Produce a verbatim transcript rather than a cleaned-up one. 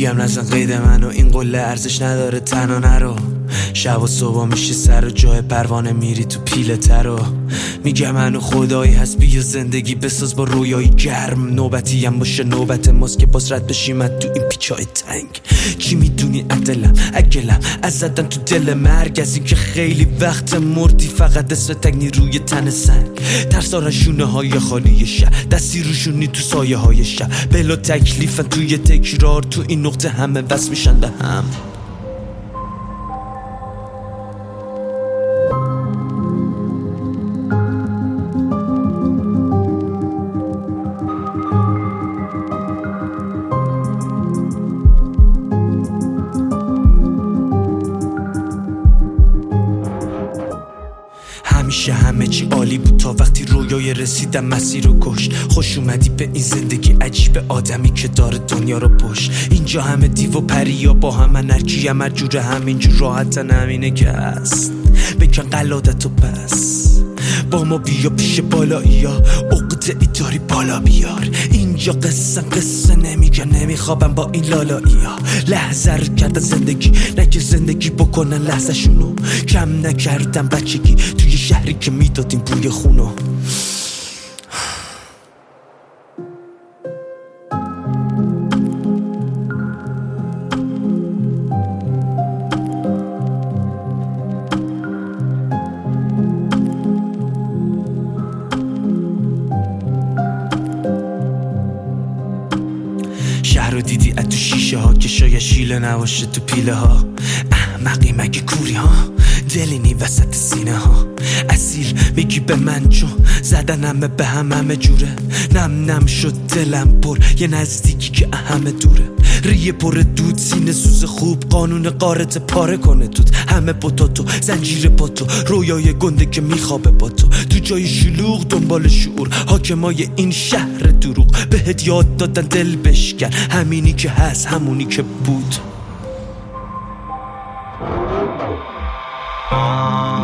میگم نزن قید منو، این قله ارزش نداره تنها نرو. شب و صبح میشه سر و جای پروانه میری تو پیله ترو. میگم منو خدایی هست بیا زندگی بساز با رویایی گرم. نوبتی هم باشه نوبت ماست که باز رد بشیم از تو این پیچای تنگ. چی میدونی عدلم اگلم از زدن تو دل مرگ، از این که خیلی وقت مردی فقط اسم تگنی روی تن سنگ. ترسارن شونه های خالی شهر، دستی روشونی تو سایه های شهر. بلا تکلیفن توی تکرار، تو این نقطه همه وصل میشن به هم. همیشه همه چی عالی بود تا وقتی رویای رسیدم مسیر رو کشت. خوش اومدی به این زندگی عجیب، آدمی که داره دنیا رو پشت. اینجا همه دیو و پریا با همن، هرکی هم هر جوره همینجور راحتن، همینه که هست. بکن قلادتو پس با ما بیا پیش بالایی ها، عقده ای داری بالا بیار. اینجا قصه قصه نمیگن، نمیخوابم با این لالایی ها. لحظه رو کردن زندگی، نه که زندگی بکنن لحظه شونو. کم نکردم بچگی توی شهری که میدادیم بوی خونو. شهر رو دیدی از تو شیشه ها که شاید شیله نباشه تو پیله ها. احمقی مگه کوری ها، دلینی وسط سینه ها. اسیر میگی به من چون زدن همه به هم همه جوره. نم نم شد دلم پر یه نزدیکی که همه دوره. ریه پر دود سینه سوز خوب، قانون قارت پاره کنه دود. همه پتاتو زنجیر پاتو، رویای گنده که میخوابه با تو. تو جای شلوغ دنبال شعور، حاکمای این شهر دروغ. بهت یاد دادن دل بشکن، همینی که هست همونی که بود.